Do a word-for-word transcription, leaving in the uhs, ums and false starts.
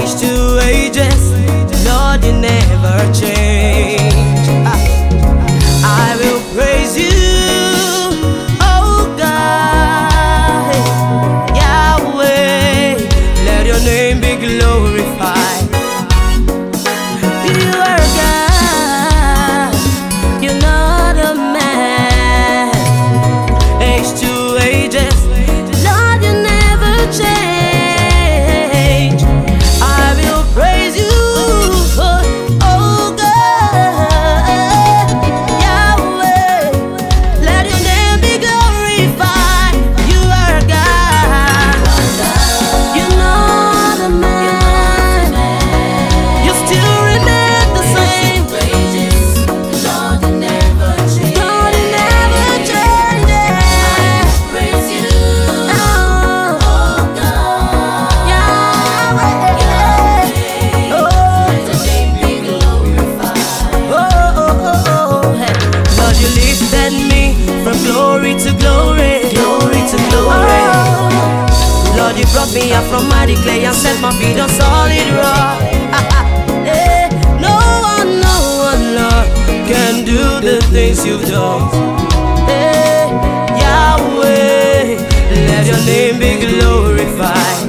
age to ages, Lord, you never change. Ah. I will praise you, oh God, Yahweh, let your name be glorified. You are God, you're not a man. Age to ages, Lord, you never change. I will praise you, oh God, Yahweh, let your name be glorified. You are God, you're not a man. You still remain the same. Lord, you never change. Lord, you never change. I praise you, oh God, Yahweh. Oh, let your name be glorified. Oh, oh, oh, oh. Hey. Lord, you lifted me from glory to glory, glory to glory. Lord, you brought me up from mighty clay and set my feet on solid rock. Eh, no one, no one, Lord, can do the things you've done. Eh, Yahweh, let your name be glorified.